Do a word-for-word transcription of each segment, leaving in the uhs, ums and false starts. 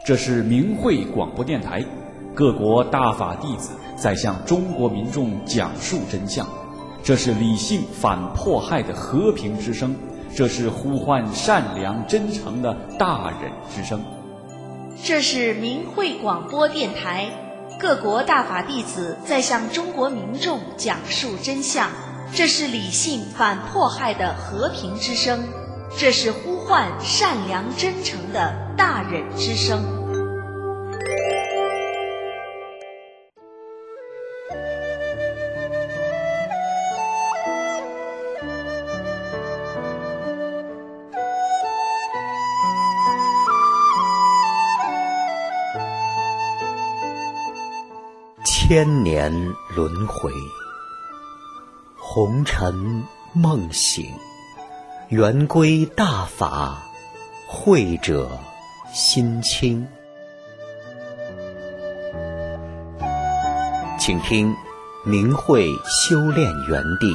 这是明慧广播电台，各国大法弟子在向中国民众讲述真相。这是理性反迫害的和平之声，这是呼唤善良真诚的大忍之声。 这是明慧广播电台，各国大法弟子在向中国民众讲述真相。这是理性反迫害的和平之声，这是呼唤善良真诚的大忍之声。 千年轮回，红尘梦醒，圆归大法，慧者心清。请听明慧修炼园地。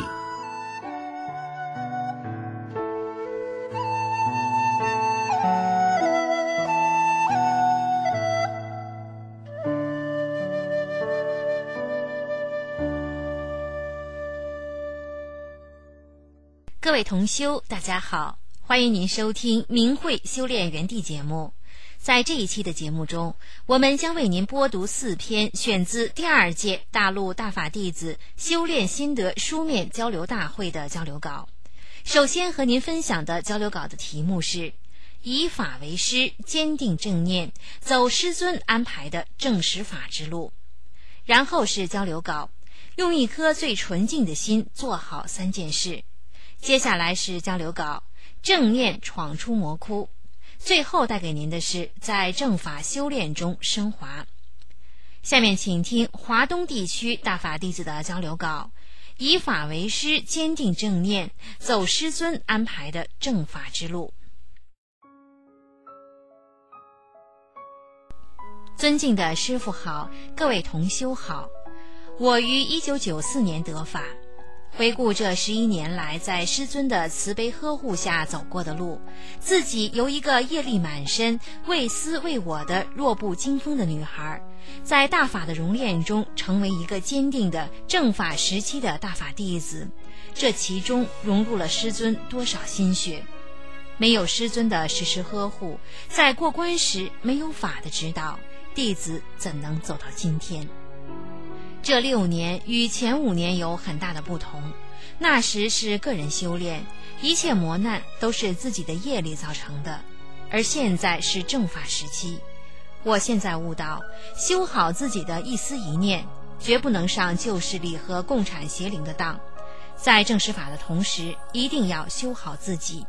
各位同修，大家好，欢迎您收听明慧修炼园地节目。在这一期的节目中，我们将为您播读四篇选自第二届大陆大法弟子修炼心得书面交流大会的交流稿。首先和您分享的交流稿的题目是以法为师，坚定正念，走师尊安排的正实法之路。然后是交流稿，用一颗最纯净的心做好三件事。接下来是交流稿，正念闯出魔窟。最后带给您的是在正法修炼中升华。下面请听华东地区大法弟子的交流稿，以法为师，坚定正念，走师尊安排的正法之路。尊敬的师父好，各位同修好。我于一九九四年得法，回顾这十一年来在师尊的慈悲呵护下走过的路，自己由一个业力满身、为私为我的弱不禁风的女孩，在大法的熔炼中成为一个坚定的正法时期的大法弟子，这其中融入了师尊多少心血。没有师尊的时时呵护，在过关时没有法的指导，弟子怎能走到今天？这六年与前五年有很大的不同，那时是个人修炼，一切磨难都是自己的业力造成的，而现在是正法时期。我现在悟到，修好自己的一思一念，绝不能上旧势力和共产邪灵的当，在正实法的同时，一定要修好自己。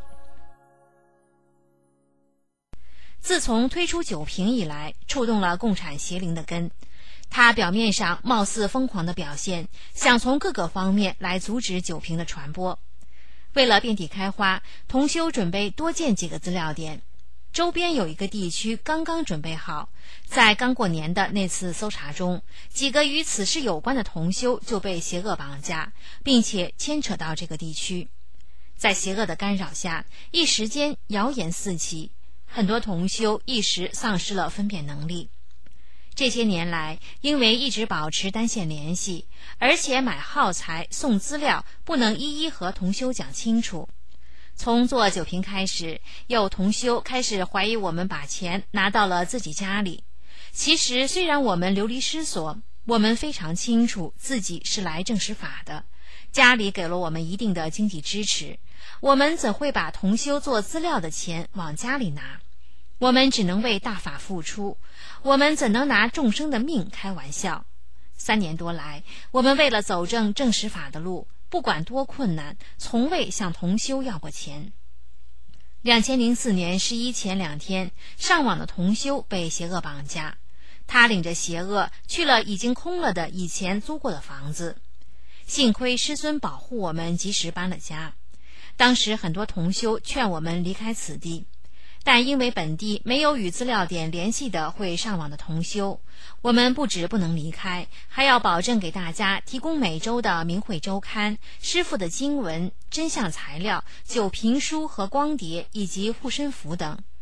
自从推出酒瓶以来，触动了共产邪灵的根。他表面上貌似疯狂的表现，想从各个方面来阻止酒瓶的传播。为了遍地开花，同修准备多建几个资料点。周边有一个地区刚刚准备好，在刚过年的那次搜查中，几个与此事有关的同修就被邪恶绑架，并且牵扯到这个地区。在邪恶的干扰下，一时间谣言四起，很多同修一时丧失了分辨能力。这些年来，因为一直保持单线联系，而且买耗材送资料不能一一和同修讲清楚。从做酒瓶开始，有同修开始怀疑我们把钱拿到了自己家里。其实虽然我们流离失所，我们非常清楚自己是来正实法的，家里给了我们一定的经济支持，我们怎会把同修做资料的钱往家里拿？我们只能为大法付出，我们怎能拿众生的命开玩笑？三年多来，我们为了走正正实法的路，不管多困难，从未向同修要过钱。二零零四年十一前两天，上网的同修被邪恶绑架，他领着邪恶去了已经空了的以前租过的房子。幸亏师尊保护我们，及时搬了家。当时很多同修劝我们离开此地，但因为本地没有与资料点联系的会上网的同修，我们不止不能离开，还要保证给大家提供每周的明慧周刊、师父的经文、真相材料、酒瓶书和光碟以及护身符等。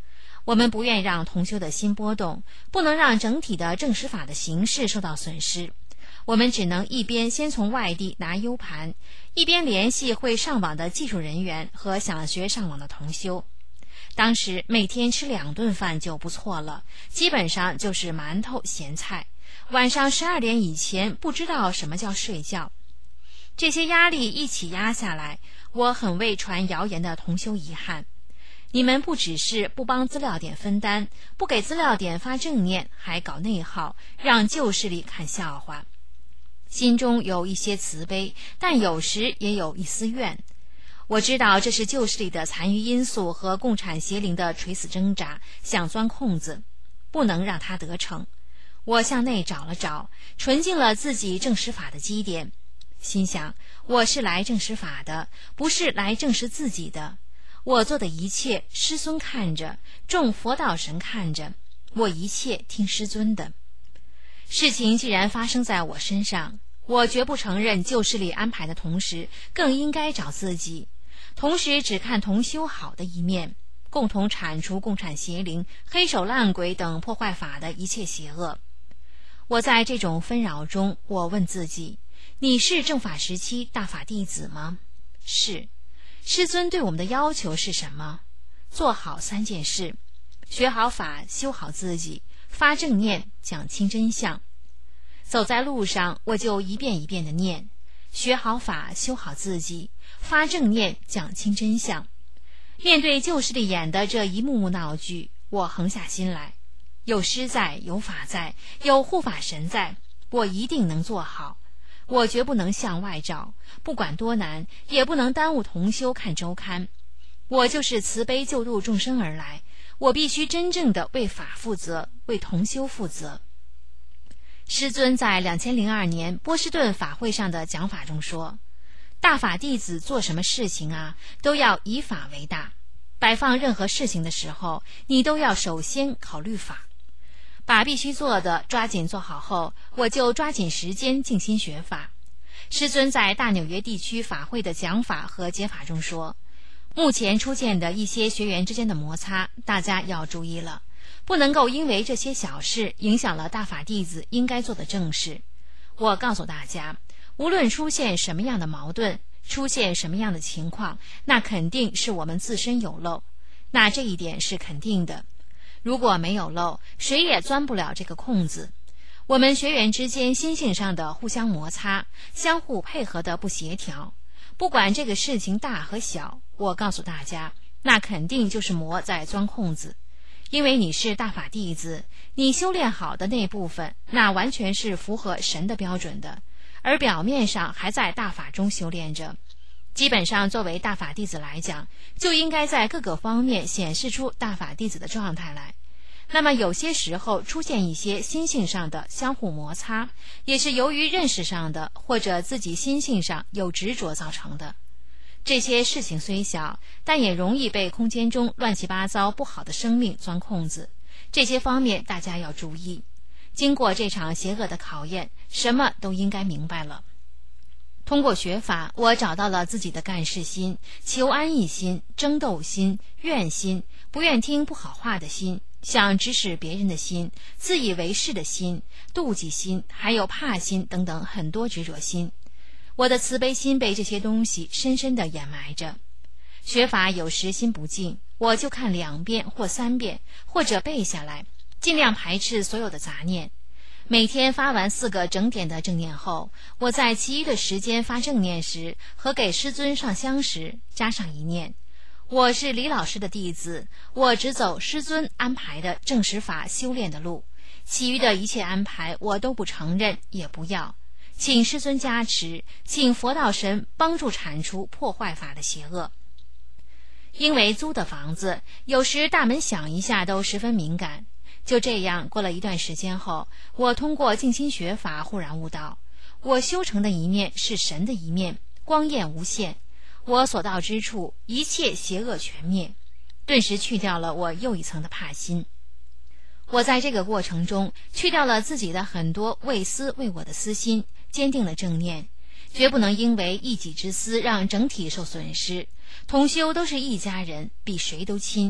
我们不愿让同修的心波动，不能让整体的证实法的形式受到损失。我们只能一边先从外地拿 U 盘，一边联系会上网的技术人员和想学上网的同修。当时每天吃两顿饭就不错了，基本上就是馒头咸菜。晚上十二点以前不知道什么叫睡觉。这些压力一起压下来，我很为传谣言的同修遗憾。你们不只是不帮资料点分担，不给资料点发正念，还搞内耗，让旧势力看笑话。心中有一些慈悲，但有时也有一丝怨。我知道这是旧势力的残余因素和共产邪灵的垂死挣扎，想钻空子，不能让它得逞。我向内找了找，纯净了自己证实法的基点，心想我是来证实法的，不是来证实自己的。我做的一切师尊看着，众佛道神看着，我一切听师尊的。事情既然发生在我身上，我绝不承认旧势力安排的同时，更应该找自己，同时只看同修好的一面，共同铲除共产邪灵、黑手烂鬼等破坏法的一切邪恶。我在这种纷扰中，我问自己，你是正法时期大法弟子吗？是。师尊对我们的要求是什么？做好三件事：学好法，修好自己，发正念，讲清真相。走在路上，我就一遍一遍地念：学好法，修好自己，发正念，讲清真相。面对旧势力演的这一幕幕闹剧，我横下心来，有师在，有法在，有护法神在，我一定能做好。我绝不能向外找，不管多难，也不能耽误同修看周刊。我就是慈悲救度众生而来，我必须真正的为法负责，为同修负责。师尊在两千零二年波士顿法会上的讲法中说，大法弟子做什么事情啊，都要以法为大，摆放任何事情的时候，你都要首先考虑法。把必须做的抓紧做好后，我就抓紧时间静心学法。师尊在大纽约地区法会的讲法和解法中说，目前出现的一些学员之间的摩擦，大家要注意了，不能够因为这些小事影响了大法弟子应该做的正事。我告诉大家，无论出现什么样的矛盾，出现什么样的情况，那肯定是我们自身有漏，那这一点是肯定的。如果没有漏，谁也钻不了这个空子。我们学员之间心性上的互相摩擦，相互配合的不协调，不管这个事情大和小，我告诉大家，那肯定就是魔在钻空子。因为你是大法弟子，你修炼好的那部分，那完全是符合神的标准的，而表面上还在大法中修炼着。基本上作为大法弟子来讲，就应该在各个方面显示出大法弟子的状态来。那么有些时候出现一些心性上的相互摩擦，也是由于认识上的或者自己心性上有执着造成的。这些事情虽小，但也容易被空间中乱七八糟不好的生命钻空子，这些方面大家要注意。经过这场邪恶的考验，什么都应该明白了。通过学法，我找到了自己的干事心、求安逸心、争斗心、怨心、不愿听不好话的心、想指使别人的心、自以为是的心、妒忌心，还有怕心等等很多执着心。我的慈悲心被这些东西深深地掩埋着。学法有时心不静，我就看两遍或三遍，或者背下来，尽量排斥所有的杂念。每天发完四个整点的正念后，我在其余的时间发正念时和给师尊上香时加上一念：我是李老师的弟子，我只走师尊安排的正实法修炼的路，其余的一切安排我都不承认也不要，请师尊加持，请佛道神帮助铲除破坏法的邪恶。因为租的房子有时大门响一下都十分敏感，就这样过了一段时间后，我通过静心学法忽然悟到，我修成的一面是神的一面，光焰无限，我所到之处一切邪恶全灭，顿时去掉了我又一层的怕心。我在这个过程中去掉了自己的很多为私为我的私心，坚定了正念，绝不能因为一己之私让整体受损失。同修都是一家人，比谁都亲，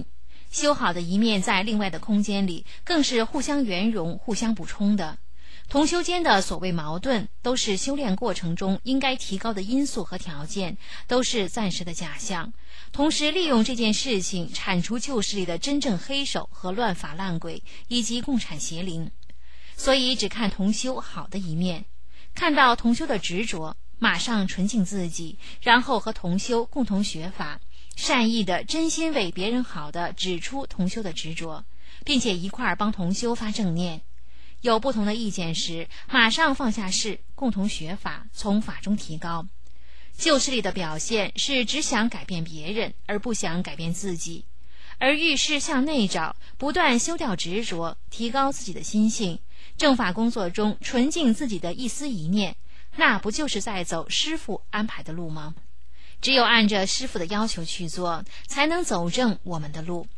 修好的一面在另外的空间里更是互相圆融、互相补充的。同修间的所谓矛盾，都是修炼过程中应该提高的因素和条件，都是暂时的假象。同时利用这件事情铲除旧势力的真正黑手和乱法烂鬼以及共产邪灵。所以只看同修好的一面，看到同修的执着，马上纯净自己，然后和同修共同学法，善意的真心为别人好的指出同修的执着，并且一块儿帮同修发正念。有不同的意见时，马上放下事，共同学法，从法中提高。旧势力的表现是只想改变别人，而不想改变自己。而遇事向内找，不断修掉执着，提高自己的心性，正法工作中纯净自己的一丝一念，那不就是在走师父安排的路吗？只有按着师父的要求去做，才能走正我们的路。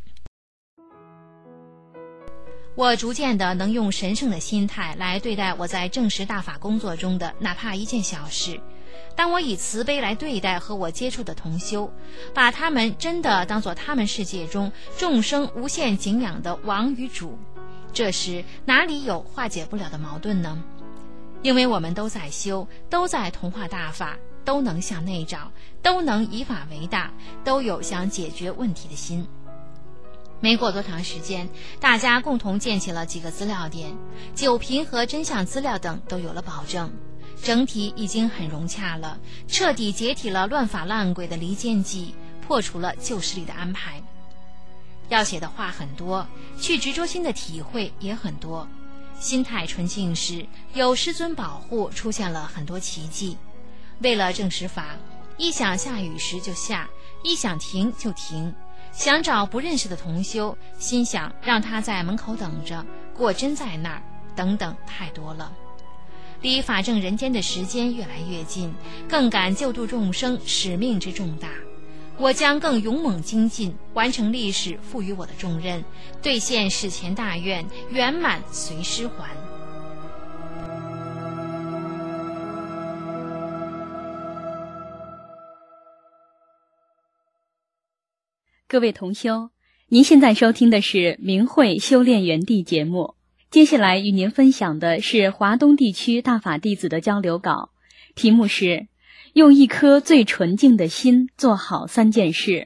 我逐渐的能用神圣的心态来对待我在正实大法工作中的哪怕一件小事。当我以慈悲来对待和我接触的同修，把他们真的当作他们世界中众生无限敬仰的王与主，这时哪里有化解不了的矛盾呢？因为我们都在修，都在同化大法，都能向内找，都能以法为大，都有想解决问题的心。没过多长时间，大家共同建起了几个资料点，酒瓶和真相资料等都有了保证，整体已经很融洽了，彻底解体了乱法烂鬼的离间计，破除了旧势力的安排。要写的话很多，去执着心的体会也很多。心态纯净时，有师尊保护，出现了很多奇迹。为了证实法，一想下雨时就下，一想停就停。想找不认识的同修，心想让他在门口等着，果真在那儿，等等太多了。离法正人间的时间越来越近，更感救度众生使命之重大。我将更勇猛精进，完成历史赋予我的重任，兑现史前大愿，圆满随师还。 各位同修，您现在收听的是明慧修炼园地节目，接下来与您分享的是华东地区大法弟子的交流稿，题目是用一颗最纯净的心做好三件事。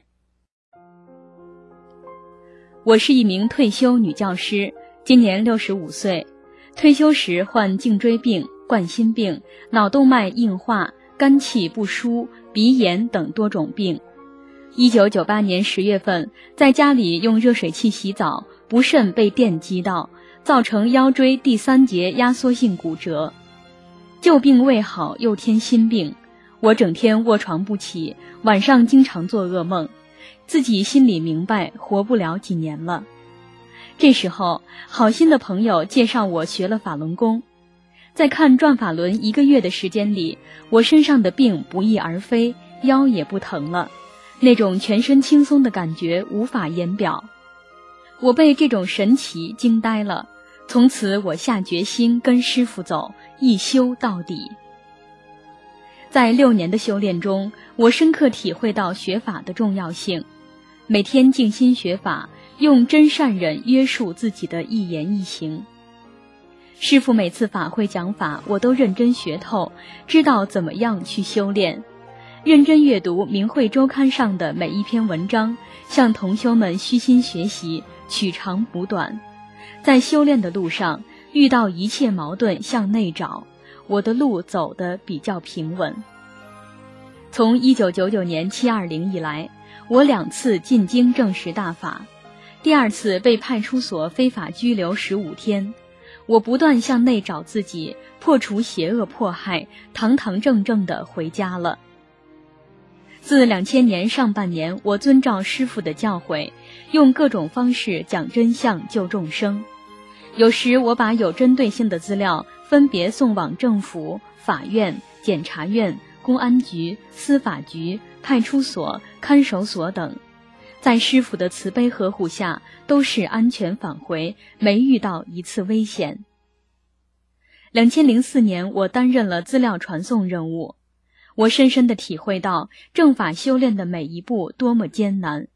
我是一名退休女教师，今年六十五岁，退休时患颈椎病、冠心病、脑动脉硬化、肝气不舒、鼻炎等多种病。一九九八年十月份，在家里用热水器洗澡，不慎被电击到，造成腰椎第三节压缩性骨折。旧病未好，又添新病，我整天卧床不起，晚上经常做噩梦，自己心里明白活不了几年了。这时候，好心的朋友介绍我学了法轮功。在看转法轮一个月的时间里，我身上的病不翼而飞，腰也不疼了。那种全身轻松的感觉无法言表，我被这种神奇惊呆了。从此我下决心跟师父走，一修到底。在六年的修炼中，我深刻体会到学法的重要性，每天静心学法，用真善忍约束自己的一言一行。师父每次法会讲法，我都认真学透，知道怎么样去修炼。认真阅读明慧周刊上的每一篇文章，向同修们虚心学习，取长补短。在修炼的路上，遇到一切矛盾向内找，我的路走得比较平稳。从一九九九年七二零以来，我两次进京证实大法，第二次被派出所非法拘留十五天。我不断向内找自己，破除邪恶迫害，堂堂正正地回家了。自两千年上半年，我遵照师父的教诲，用各种方式讲真相救众生。有时我把有针对性的资料分别送往政府、法院、检察院、公安局、司法局、派出所、看守所等，在师父的慈悲呵护下，都是安全返回，没遇到一次危险。两千零四年，我担任了资料传送任务。我深深地体会到正法修炼的每一步多么艰难，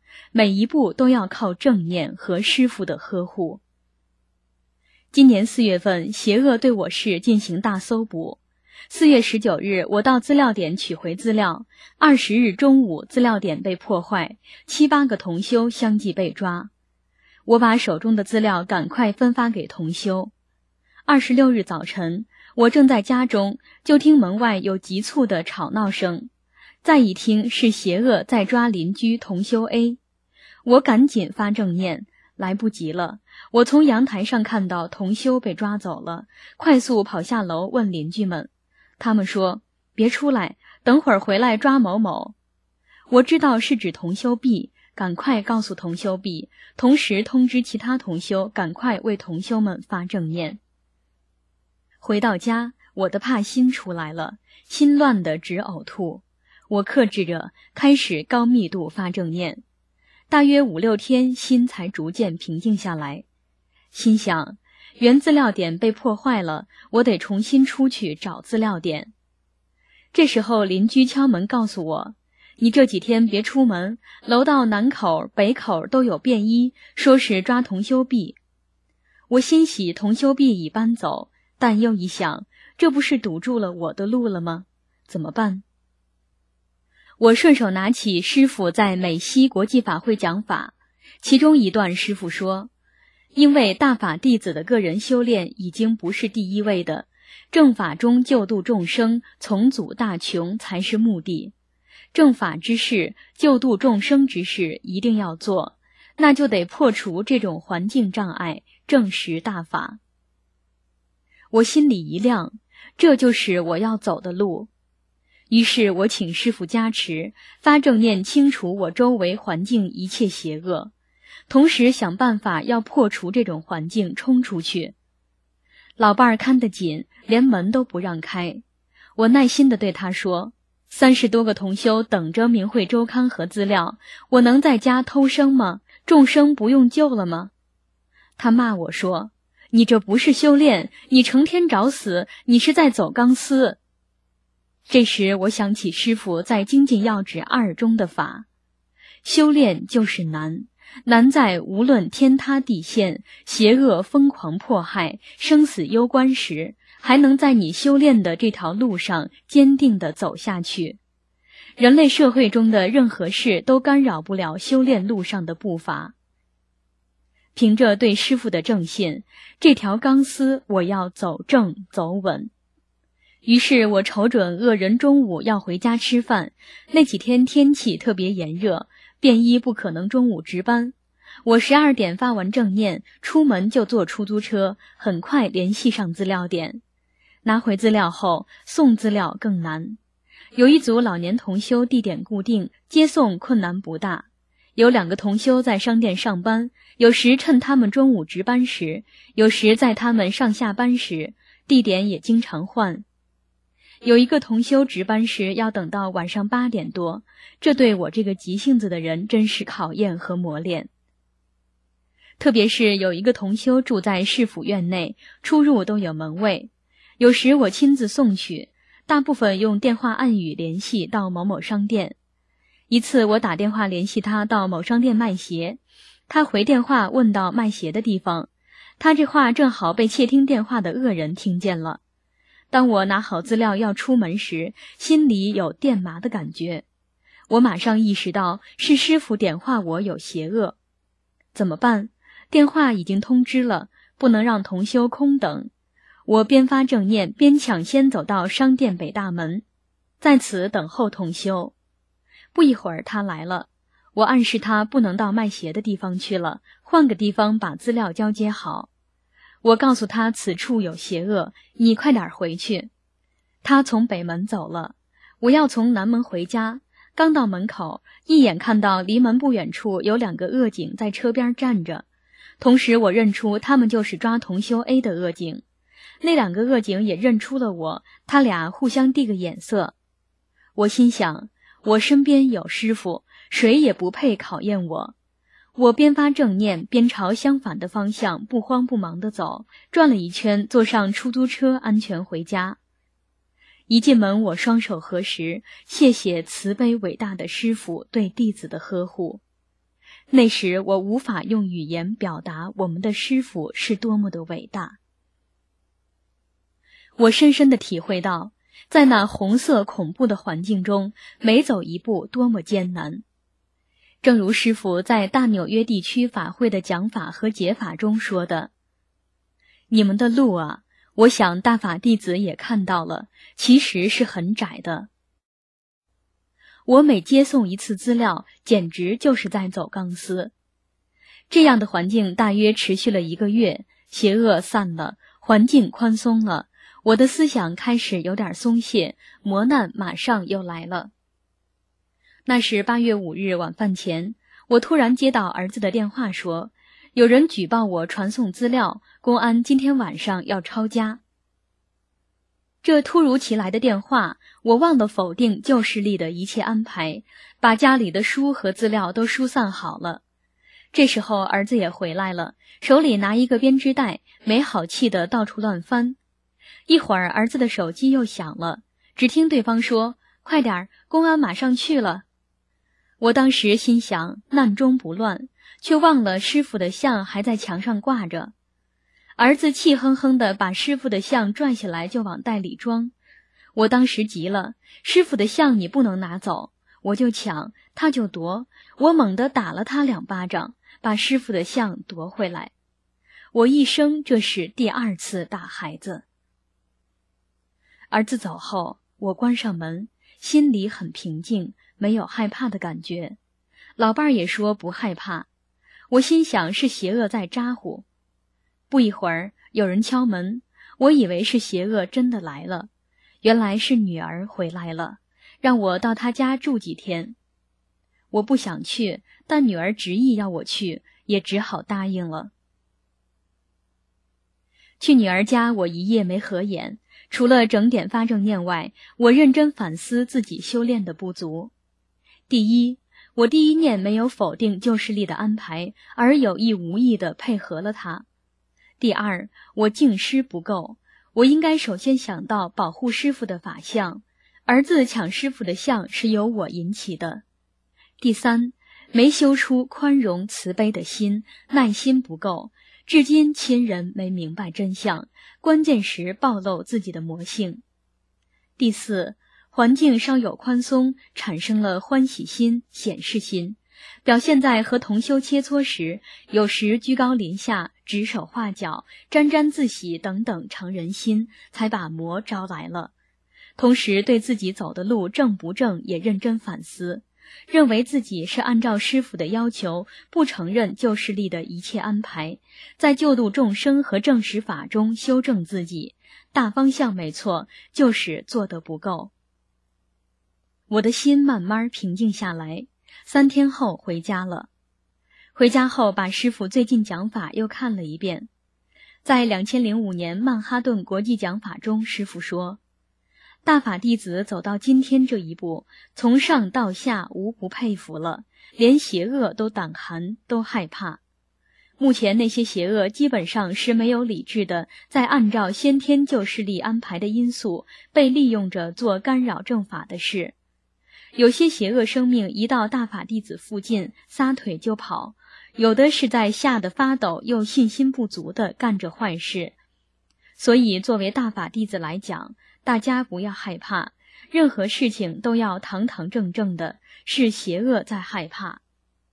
每一步都要靠正念和师父的呵护。今年四月份，邪恶对我市进行大搜捕。四月十九日，我到资料点取回资料。二十日中午，资料点被破坏，七八个同修相继被抓。我把手中的资料赶快分发给同修。二十六日早晨，我正在家中，就听门外有急促的吵闹声，再一听是邪恶在抓邻居同修 A。 我赶紧发正念，来不及了。我从阳台上看到同修被抓走了，快速跑下楼问邻居们，他们说别出来，等会儿回来抓某某。我知道是指同修 B， 赶快告诉同修 B， 同时通知其他同修赶快为同修们发正念。回到家，我的怕心出来了，心乱得直呕吐。我克制着，开始高密度发正念。大约五六天，心才逐渐平静下来。心想，原资料点被破坏了，我得重新出去找资料点。这时候邻居敲门告诉我，你这几天别出门，楼道南口北口都有便衣，说是抓同修 B。 我欣喜同修 B 已搬走，但又一想，这不是堵住了我的路了吗？怎么办？我顺手拿起师父在美西国际法会讲法，其中一段师父说，因为大法弟子的个人修炼已经不是第一位的，正法中救度众生，从祖大穷才是目的。正法之事，救度众生之事一定要做，那就得破除这种环境障碍，证实大法。我心里一亮，这就是我要走的路。于是我请师父加持，发正念清除我周围环境一切邪恶，同时想办法要破除这种环境，冲出去。老伴儿看得紧，连门都不让开。我耐心地对他说，三十多个同修等着明慧周刊和资料，我能在家偷生吗？众生不用救了吗？他骂我说，你这不是修炼，你成天找死，你是在走钢丝。这时我想起师父在精进要旨二中的法，修炼就是难，难在无论天塌地陷，邪恶疯狂迫害，生死攸关时，还能在你修炼的这条路上坚定地走下去。人类社会中的任何事都干扰不了修炼路上的步伐。凭着对师父的正信，这条钢丝我要走正走稳。于是我瞅准恶人中午要回家吃饭，那几天天气特别炎热，便衣不可能中午值班。我十二点发完正念，出门就坐出租车，很快联系上资料点。拿回资料后，送资料更难。有一组老年同修地点固定，接送困难不大。有两个同修在商店上班，有时趁他们中午值班时，有时在他们上下班时，地点也经常换。有一个同修值班时要等到晚上八点多，这对我这个急性子的人真是考验和磨练。特别是有一个同修住在市府院内，出入都有门卫，有时我亲自送去，大部分用电话暗语联系到某某商店。一次我打电话联系他到某商店卖鞋，他回电话问到卖鞋的地方，他这话正好被窃听电话的恶人听见了。当我拿好资料要出门时，心里有电麻的感觉。我马上意识到是师父点化我有邪恶。怎么办？电话已经通知了，不能让同修空等。我边发正念边抢先走到商店北大门，在此等候同修。不一会儿他来了，我暗示他不能到卖鞋的地方去了，换个地方把资料交接好。我告诉他此处有邪恶，你快点回去。他从北门走了，我要从南门回家。刚到门口，一眼看到离门不远处有两个恶警在车边站着，同时我认出他们就是抓同修 A 的恶警。那两个恶警也认出了我，他俩互相递个眼色。我心想，我身边有师父，谁也不配考验我。我边发正念边朝相反的方向不慌不忙地走，转了一圈，坐上出租车安全回家。一进门，我双手合十，谢谢慈悲伟大的师父对弟子的呵护。 那时我无法用语言表达我们的师父是多么的伟大。我深深地体会到，在那红色恐怖的环境中，每走一步多么艰难。正如师父在大纽约地区法会的讲法和解法中说的，你们的路啊，我想大法弟子也看到了，其实是很窄的。我每接送一次资料，简直就是在走钢丝。这样的环境大约持续了一个月，邪恶散了，环境宽松了，我的思想开始有点松懈，磨难马上又来了。那是八月五日晚饭前，我突然接到儿子的电话说，有人举报我传送资料，公安今天晚上要抄家。这突如其来的电话，我忘了否定旧势力的一切安排，把家里的书和资料都疏散好了。这时候儿子也回来了，手里拿一个编织袋，没好气地到处乱翻。一会儿儿子的手机又响了，只听对方说，快点，公安马上去了。我当时心想，难中不乱，却忘了师傅的像还在墙上挂着。儿子气哼哼地把师傅的像拽下来就往袋里装。我当时急了，师傅的像你不能拿走，我就抢，他就夺，我猛地打了他两巴掌，把师傅的像夺回来。我一生这是第二次打孩子。儿子走后，我关上门，心里很平静，没有害怕的感觉。老伴儿也说不害怕。我心想是邪恶在咋呼。不一会儿，有人敲门，我以为是邪恶真的来了，原来是女儿回来了，让我到她家住几天。我不想去，但女儿执意要我去，也只好答应了。去女儿家，我一夜没合眼，除了整点发正念外，我认真反思自己修炼的不足。第一，我第一念没有否定旧势力的安排，而有意无意地配合了它。第二，我敬师不够，我应该首先想到保护师父的法相，儿子抢师父的相是由我引起的。第三，没修出宽容慈悲的心，耐心不够，至今亲人没明白真相，关键时暴露自己的魔性。第四，环境稍有宽松，产生了欢喜心、显示心，表现在和同修切磋时，有时居高临下、指手画脚、沾沾自喜等等成人心，才把魔招来了。同时对自己走的路正不正也认真反思，认为自己是按照师父的要求，不承认旧势力的一切安排，在救度众生和正实法中修正自己，大方向没错，就是做得不够。我的心慢慢平静下来，三天后回家了。回家后把师父最近讲法又看了一遍。在两千零五年曼哈顿国际讲法中，师父说，大法弟子走到今天这一步，从上到下无不佩服了，连邪恶都胆寒，都害怕。目前那些邪恶基本上是没有理智的，在按照先天旧势力安排的因素，被利用着做干扰正法的事。有些邪恶生命一到大法弟子附近，撒腿就跑，有的是在吓得发抖又信心不足地干着坏事。所以作为大法弟子来讲，大家不要害怕，任何事情都要堂堂正正的，是邪恶在害怕。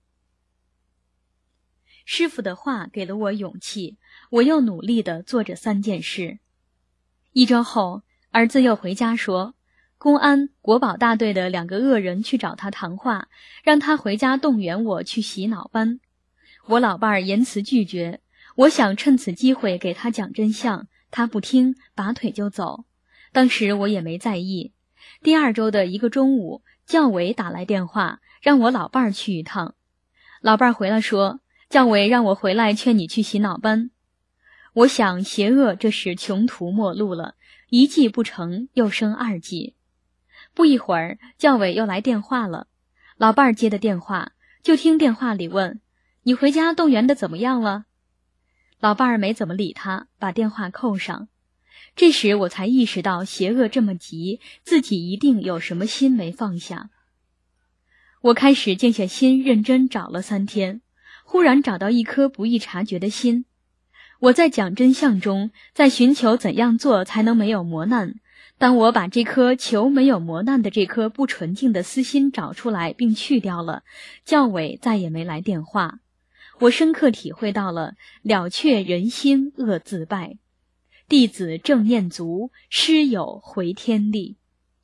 师父的话给了我勇气，我又努力地做着三件事。一周后，儿子又回家说，公安、国保大队的两个恶人去找他谈话，让他回家动员我去洗脑班。我老伴儿严词拒绝，我想趁此机会给他讲真相，他不听，拔腿就走。当时我也没在意。第二周的一个中午，教委打来电话，让我老伴儿去一趟。老伴儿回来说，教委让我回来劝你去洗脑班。我想邪恶这是穷途末路了，一计不成又生二计。不一会儿，教委又来电话了，老伴儿接的电话，就听电话里问，你回家动员的怎么样了？老伴儿没怎么理他，把电话扣上。这时我才意识到邪恶这么急，自己一定有什么心没放下。我开始静下心认真找了三天， 忽然找到一颗不易察觉的心。我在讲真相中，在寻求怎样做才能没有磨难。当我把这颗求没有磨难的这颗不纯净的私心找出来并去掉了，教委再也没来电话。我深刻体会到了了却人心恶自败，弟子正念足，师有回天力。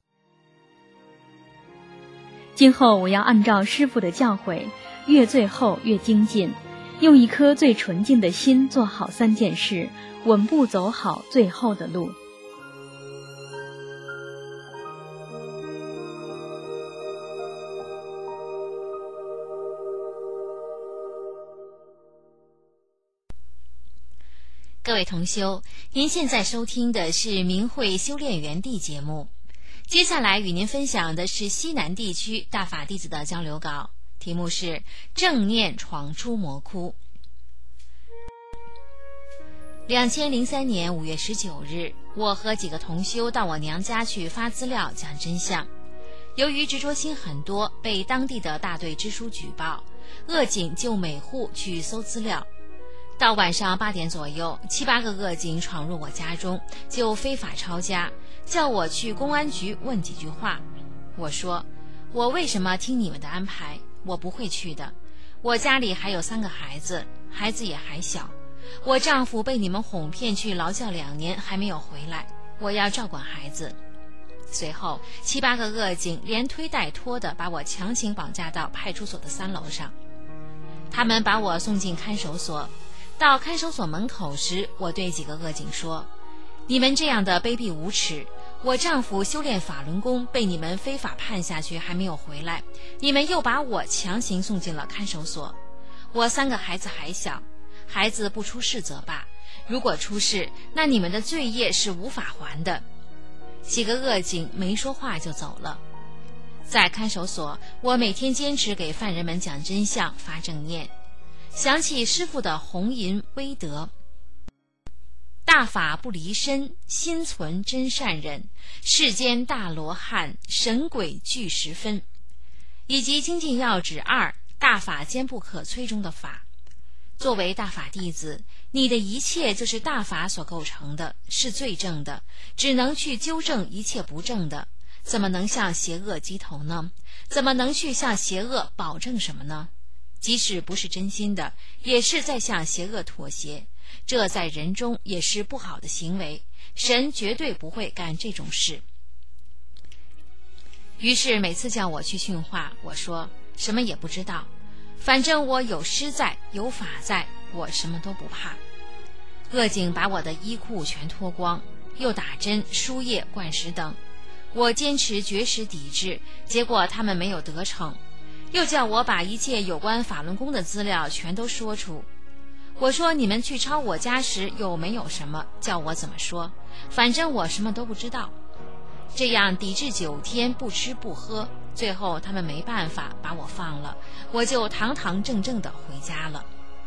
今后我要按照师父的教诲，越最后越精进，用一颗最纯净的心做好三件事，稳步走好最后的路。 各位同修，您现在收听的是明慧修炼园地节目。接下来与您分享的是西南地区大法弟子的交流稿，题目是正念闯出魔窟。两千零三年五月十九日，我和几个同修到我娘家去发资料讲真相。由于执着心很多，被当地的大队支书举报，恶警就每户去搜资料。到晚上八点左右，七八个恶警闯入我家中，就非法抄家，叫我去公安局问几句话。我说，我为什么听你们的安排？我不会去的。我家里还有三个孩子，孩子也还小。我丈夫被你们哄骗去劳教两年，还没有回来，我要照管孩子。随后，七八个恶警连推带拖的把我强行绑架到派出所的三楼上。他们把我送进看守所。到看守所门口时，我对几个恶警说，你们这样的卑鄙无耻，我丈夫修炼法轮功被你们非法判下去还没有回来，你们又把我强行送进了看守所。我三个孩子还小，孩子不出事则罢，如果出事，那你们的罪业是无法还的。几个恶警没说话就走了。在看守所，我每天坚持给犯人们讲真相，发正念，想起师父的弘淫威德，大法不离身，心存真善忍，世间大罗汉，神鬼俱十分，以及精进要旨二，大法坚不可摧中的法。作为大法弟子，你的一切就是大法所构成的，是最正的，只能去纠正一切不正的，怎么能向邪恶低头呢？怎么能去向邪恶保证什么呢？即使不是真心的，也是在向邪恶妥协，这在人中也是不好的行为，神绝对不会干这种事。于是每次叫我去训话，我说什么也不知道，反正我有师在，有法在，我什么都不怕。恶警把我的衣裤全脱光，又打针、输液、灌食等，我坚持绝食抵制，结果他们没有得逞，又叫我把一切有关法轮功的资料全都说出。我说你们去抄我家时有没有什么，叫我怎么说，反正我什么都不知道。这样抵制九天，不吃不喝，最后他们没办法把我放了，我就堂堂正正地回家了。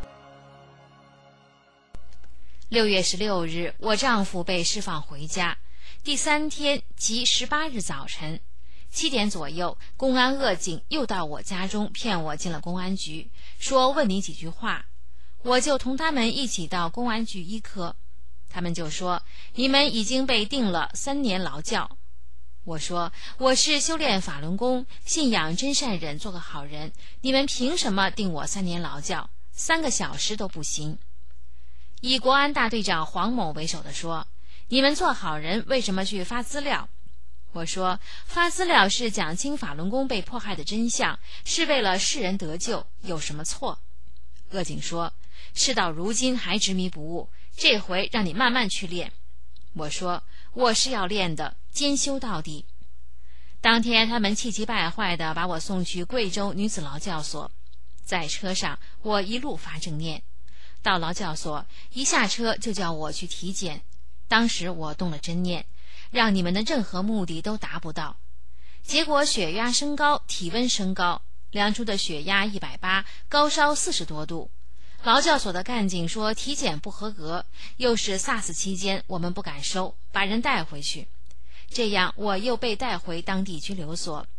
六月十六日，我丈夫被释放回家。第三天即十八日早晨七点左右，公安恶警又到我家中骗我进了公安局，说问你几句话，我就同他们一起到公安局医科。他们就说你们已经被定了三年劳教。我说我是修炼法轮功，信仰真善忍，做个好人，你们凭什么定我三年劳教？三个小时都不行。以国安大队长黄某为首的说，你们做好人为什么去发资料？我说发资料是讲清法轮功被迫害的真相，是为了世人得救，有什么错？恶警说事到如今还执迷不悟，这回让你慢慢去练。我说我是要练的，兼修到底。当天他们气急败坏地把我送去贵州女子劳教所，在车上我一路发正念。到劳教所一下车就叫我去体检，当时我动了真念，让你们的任何目的都达不到。结果血压升高，体温升高，量出的血压一百八，高烧四十多度。劳教所的干警说体检不合格，又是 SARS 期间，我们不敢收，把人带回去。这样我又被带回当地拘留所。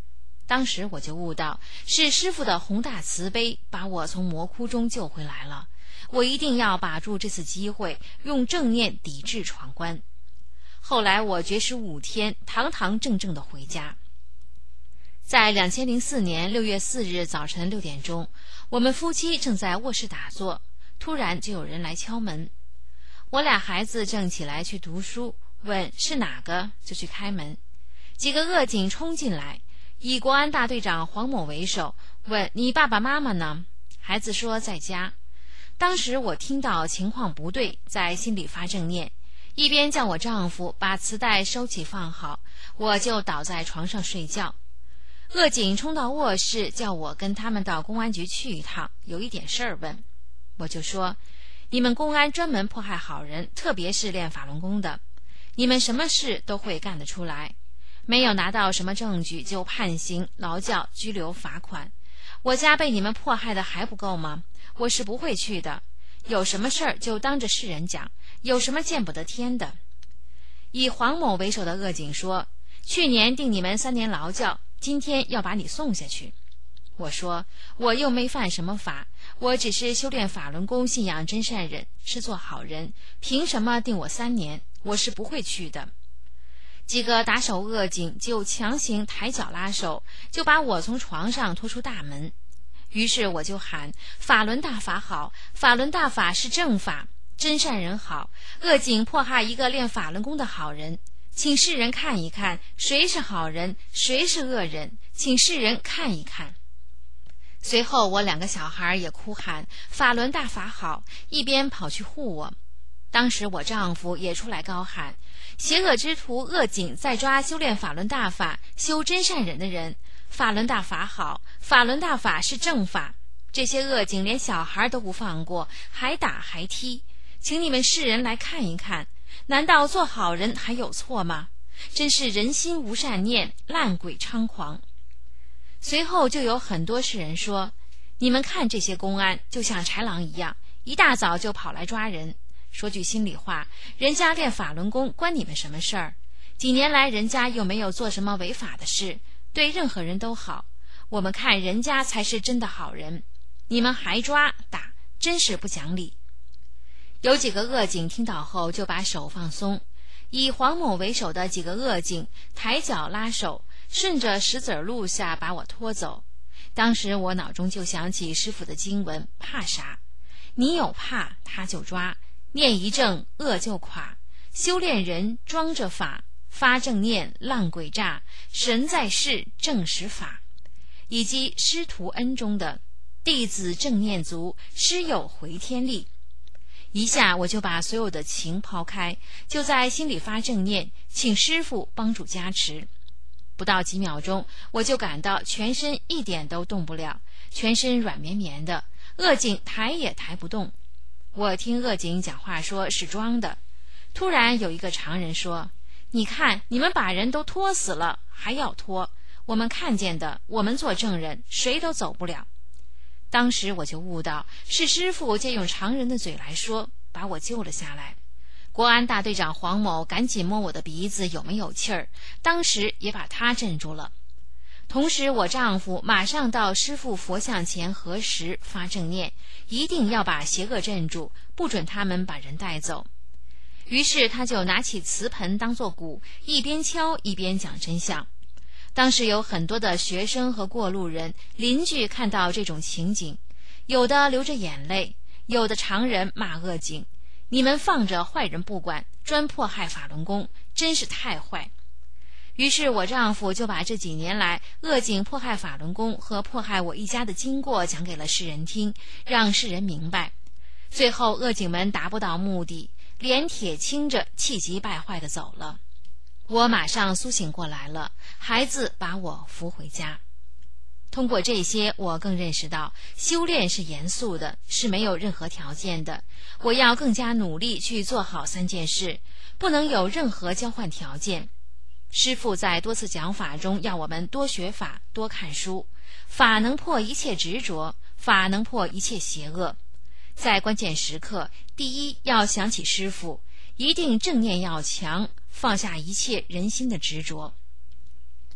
当时我就悟到，是师父的宏大慈悲把我从魔窟中救回来了。我一定要把住这次机会，用正念抵制闯关。后来我绝食五天，堂堂正正地回家。在两千零四年六月四日早晨六点钟，我们夫妻正在卧室打坐，突然就有人来敲门。我俩孩子正起来去读书，问是哪个，就去开门。几个恶警冲进来，以国安大队长黄某为首，问你爸爸妈妈呢？孩子说在家。当时我听到情况不对，在心里发正念，一边叫我丈夫把磁带收起放好，我就倒在床上睡觉。恶警冲到卧室，叫我跟他们到公安局去一趟，有一点事儿问。我就说，你们公安专门迫害好人，特别是练法轮功的，你们什么事都会干得出来，没有拿到什么证据就判刑、劳教、拘留、罚款。我家被你们迫害的还不够吗？我是不会去的，有什么事儿就当着世人讲，有什么见不得天的。以黄某为首的恶警说，去年定你们三年劳教，今天要把你送下去。我说，我又没犯什么法，我只是修炼法轮功，信仰真善忍，是做好人，凭什么定我三年？我是不会去的。几个打手恶警就强行抬脚拉手，就把我从床上拖出大门。于是我就喊，法轮大法好，法轮大法是正法，真善人好，恶警迫害一个练法轮功的好人，请世人看一看，谁是好人，谁是恶人，请世人看一看。随后我两个小孩也哭喊，法轮大法好，一边跑去护我。当时我丈夫也出来高喊，邪恶之徒恶警在抓修炼法轮大法、修真善忍的人，法轮大法好，法轮大法是正法，这些恶警连小孩都不放过，还打还踢，请你们世人来看一看，难道做好人还有错吗？真是人心无善念，烂鬼猖狂。随后就有很多世人说，你们看这些公安就像豺狼一样，一大早就跑来抓人。说句心里话，人家练法轮功关你们什么事儿？几年来人家又没有做什么违法的事，对任何人都好，我们看人家才是真的好人，你们还抓打，真是不讲理。有几个恶警听到后就把手放松，以黄某为首的几个恶警抬脚拉手，顺着石子路下把我拖走。当时我脑中就想起师父的经文，怕啥？你有怕他就抓，念一正恶就垮，修炼人装着法，发正念浪鬼诈，神在世正实法，以及师徒恩中的弟子正念足，师有回天力。一下我就把所有的情抛开，就在心里发正念，请师父帮助加持。不到几秒钟，我就感到全身一点都动不了，全身软绵绵的，恶警抬也抬不动。我听恶警讲话说是装的。突然有一个常人说，你看你们把人都拖死了还要拖，我们看见的，我们做证人，谁都走不了。当时我就悟到，是师父借用常人的嘴来说，把我救了下来。国安大队长黄某赶紧摸我的鼻子有没有气儿，当时也把他镇住了。同时我丈夫马上到师父佛像前合十发正念，一定要把邪恶镇住，不准他们把人带走。于是他就拿起瓷盆当作鼓，一边敲一边讲真相。当时有很多的学生和过路人、邻居看到这种情景，有的流着眼泪，有的常人骂恶警，你们放着坏人不管，专迫害法轮功，真是太坏。于是我丈夫就把这几年来恶警迫害法轮功和迫害我一家的经过讲给了世人听，让世人明白。最后恶警们达不到目的，脸铁青着，气急败坏地走了。我马上苏醒过来了，孩子把我扶回家。通过这些，我更认识到修炼是严肃的，是没有任何条件的。我要更加努力去做好三件事，不能有任何交换条件。师父在多次讲法中要我们多学法，多看书，法能破一切执着，法能破一切邪恶。在关键时刻，第一要想起师父，一定正念要强，放下一切人心的执着。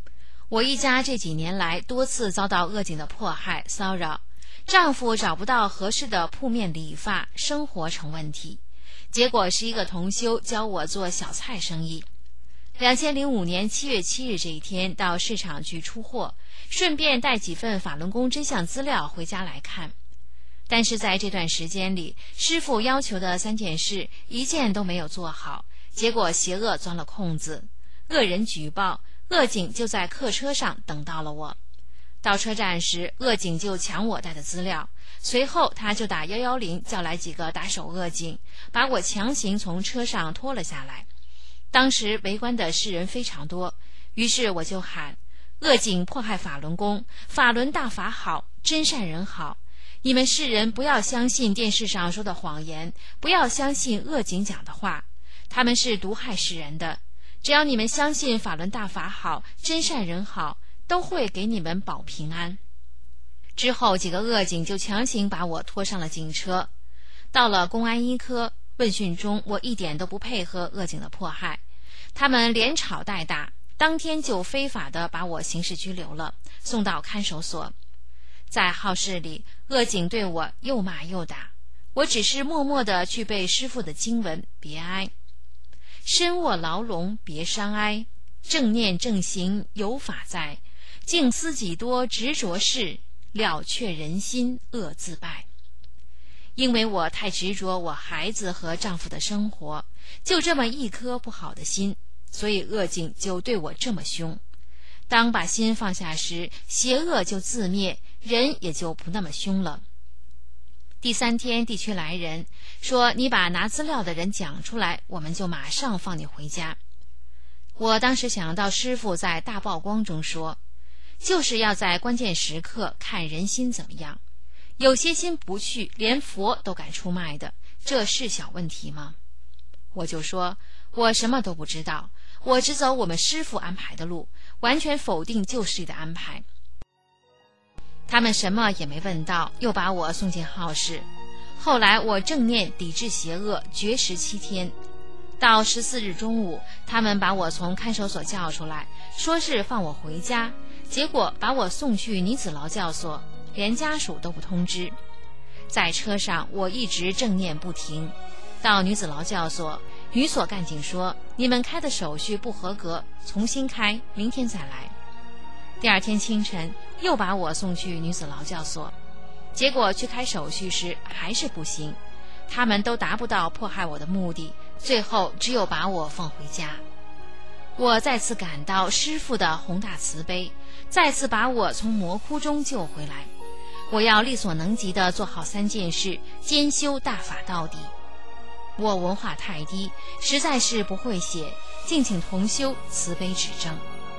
我一家这几年来多次遭到恶警的迫害骚扰，丈夫找不到合适的铺面理发，生活成问题。结果是一个同修教我做小菜生意。两千零五年七月七日这一天到市场去出货，顺便带几份法轮功真相资料回家来看。但是在这段时间里，师父要求的三件事一件都没有做好，结果邪恶钻了空子，恶人举报，恶警就在客车上等到了我。到车站时，恶警就抢我带的资料，随后他就打一一零叫来几个打手恶警，把我强行从车上拖了下来。当时围观的世人非常多，于是我就喊：恶警迫害法轮功，法轮大法好，真善人好，你们世人不要相信电视上说的谎言，不要相信恶警讲的话，他们是毒害世人的。只要你们相信法轮大法好，真善人好，都会给你们保平安。之后几个恶警就强行把我拖上了警车，到了公安一科问讯中，我一点都不配合恶警的迫害，他们连吵带打，当天就非法的把我刑事拘留了，送到看守所。在号室里，恶警对我又骂又打，我只是默默地去背师父的经文，别哀，身卧牢笼别伤哀，正念正行有法在，静思己多执着事，了却人心恶自败。因为我太执着我孩子和丈夫的生活，就这么一颗不好的心，所以恶警就对我这么凶。当把心放下时，邪恶就自灭，人也就不那么凶了。第三天地区来人说，你把拿资料的人讲出来，我们就马上放你回家。我当时想到师父在大曝光中说，就是要在关键时刻看人心怎么样，有些心不去，连佛都敢出卖的，这是小问题吗？我就说，我什么都不知道，我只走我们师父安排的路，完全否定救世的安排。他们什么也没问到，又把我送进号室。后来我正念抵制邪恶，绝食七天。到十四日中午，他们把我从看守所叫出来，说是放我回家，结果把我送去女子劳教所，连家属都不通知。在车上我一直正念不停，到女子劳教所，女所干警说，你们开的手续不合格，重新开，明天再来。第二天清晨又把我送去女子劳教所，结果去开手续时还是不行，他们都达不到迫害我的目的，最后只有把我放回家。我再次感到师父的宏大慈悲，再次把我从魔窟中救回来。我要力所能及地做好三件事，兼修大法到底。我文化太低，实在是不会写，敬请同修慈悲指正。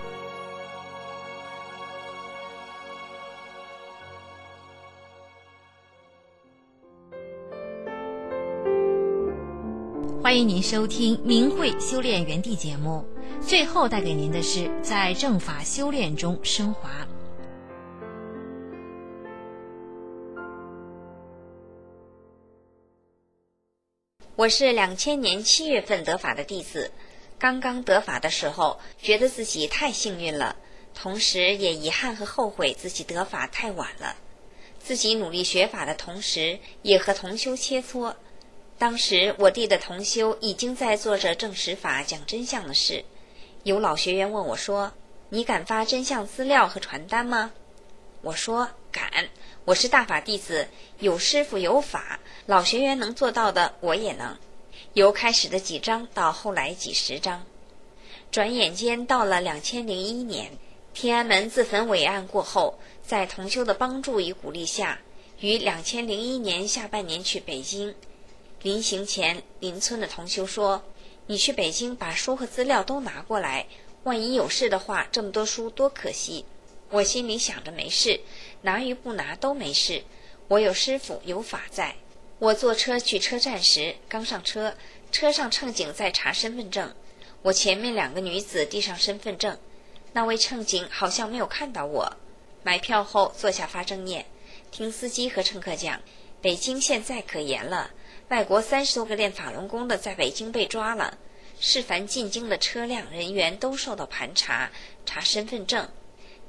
欢迎您收听明慧修炼园地节目，最后带给您的是在正法修炼中升华。 我是两千年七月份得法的弟子，刚刚得法的时候，觉得自己太幸运了，同时也遗憾和后悔自己得法太晚了。自己努力学法的同时，也和同修切磋。当时我弟的同修已经在做着证实法讲真相的事，有老学员问我说，你敢发真相资料和传单吗？我说敢，我是大法弟子，有师父有法，老学员能做到的我也能。由开始的几张到后来几十张，转眼间到了两千零一年，天安门自焚伟案过后，在同修的帮助与鼓励下，于两千零一年下半年去北京。临行前，邻村的同修说，你去北京把书和资料都拿过来，万一有事的话，这么多书多可惜。我心里想着没事，拿与不拿都没事，我有师父有法在。我坐车去车站时，刚上车，车上乘警在查身份证，我前面两个女子递上身份证，那位乘警好像没有看到我。买票后坐下发正念，听司机和乘客讲，北京现在可严了，外国三十多个练法轮功的在北京被抓了，是凡进京的车辆人员都受到盘查，查身份证。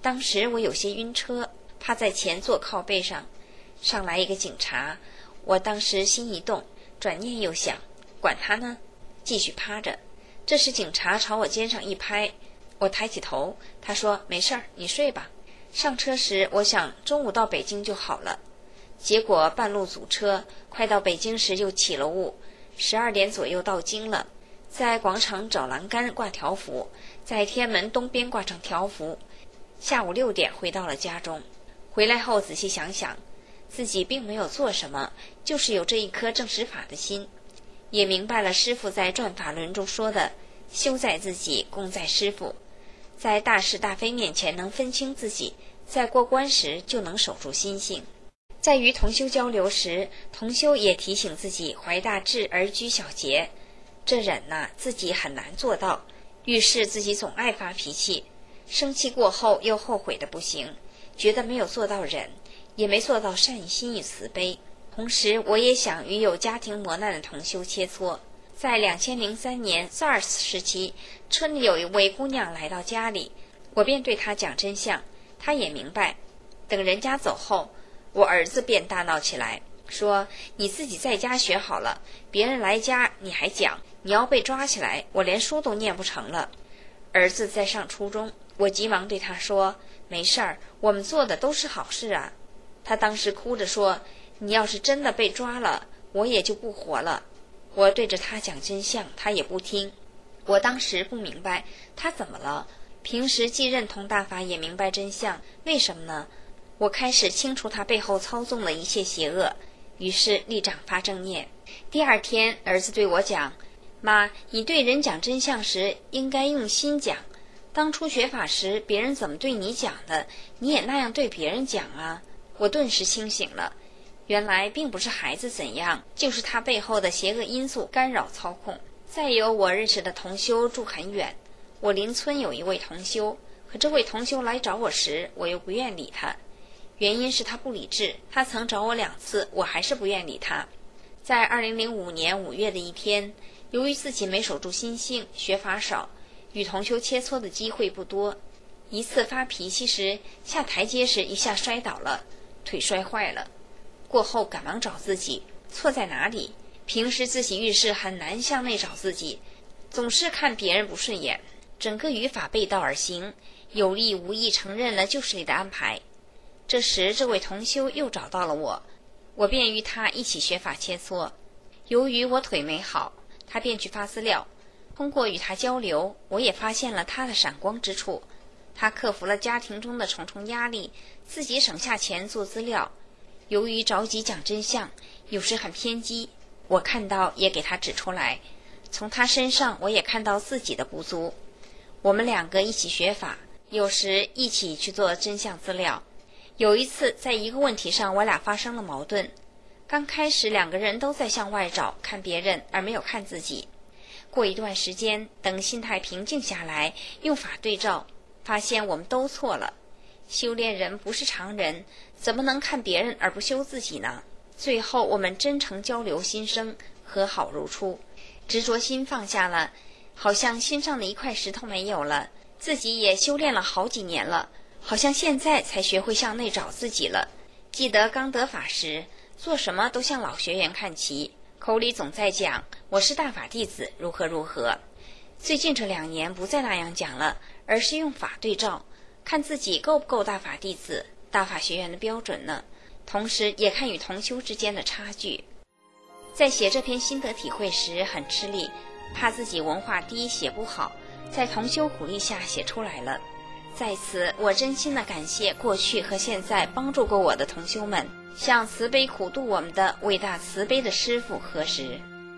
当时我有些晕车，趴在前座靠背上，上来一个警察，我当时心一动，转念又想，管他呢，继续趴着。这时警察朝我肩上一拍，我抬起头，他说没事儿，你睡吧。上车时我想中午到北京就好了，结果半路阻车，快到北京时又起了雾，十二点左右到京了，在广场找栏杆挂条幅，在天安门东边挂上条幅，下午六点回到了家中。回来后仔细想想，自己并没有做什么，就是有这一颗正实法的心，也明白了师父在转法轮中说的修在自己，功在师父。在大是大非面前能分清自己，在过关时就能守住心性。在与同修交流时，同修也提醒自己怀大志而居小节，这忍呐、啊、自己很难做到，遇事自己总爱发脾气，生气过后又后悔的不行，觉得没有做到忍，也没做到善心与慈悲。同时我也想与有家庭磨难的同修切磋。在两千零三年 SARS 时期，村里有一位姑娘来到家里，我便对她讲真相，她也明白。等人家走后，我儿子便大闹起来，说你自己在家学好了，别人来家你还讲，你要被抓起来，我连书都念不成了。儿子在上初中，我急忙对他说，没事儿，我们做的都是好事啊。他当时哭着说，你要是真的被抓了，我也就不活了。我对着他讲真相，他也不听。我当时不明白他怎么了，平时既认同大法也明白真相，为什么呢？我开始清楚他背后操纵的一切邪恶，于是立掌发正念。第二天儿子对我讲，妈，你对人讲真相时应该用心讲，当初学法时别人怎么对你讲的，你也那样对别人讲啊。我顿时清醒了，原来并不是孩子怎样，就是他背后的邪恶因素干扰操控。再有我认识的同修住很远，我邻村有一位同修，可这位同修来找我时，我又不愿理他，原因是他不理智，他曾找我两次，我还是不愿理他。在二零零五年五月的一天，由于自己没守住心性，学法少，与同修切磋的机会不多，一次发脾气时，下台阶时一下摔倒了，腿摔坏了。过后赶忙找自己，错在哪里？平时自己遇事很难向内找自己，总是看别人不顺眼，整个语法背道而行，有意无意承认了就是你的安排。这时这位同修又找到了我，我便与他一起学法切磋。由于我腿没好，他便去发资料，通过与他交流，我也发现了他的闪光之处。他克服了家庭中的重重压力，自己省下钱做资料。由于着急讲真相，有时很偏激，我看到也给他指出来，从他身上我也看到自己的不足。我们两个一起学法，有时一起去做真相资料。有一次在一个问题上我俩发生了矛盾，刚开始两个人都在向外找，看别人而没有看自己。过一段时间，等心态平静下来，用法对照，发现我们都错了。修炼人不是常人，怎么能看别人而不修自己呢？最后我们真诚交流心声，和好如初，执着心放下了，好像心上的一块石头没有了。自己也修炼了好几年了，好像现在才学会向内找自己了。记得刚得法时，做什么都向老学员看齐，口里总在讲我是大法弟子如何如何。最近这两年不再那样讲了，而是用法对照，看自己够不够大法弟子、大法学员的标准呢？同时也看与同修之间的差距。在写这篇心得体会时很吃力，怕自己文化低写不好，在同修鼓励下写出来了。在此我真心的感谢过去和现在帮助过我的同修们，向慈悲苦度我们的伟大慈悲的师父核实。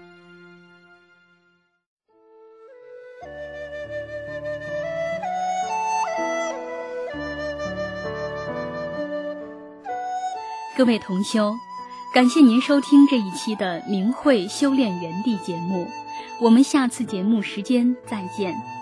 各位同修，感谢您收听这一期的明慧修炼园地节目，我们下次节目时间再见。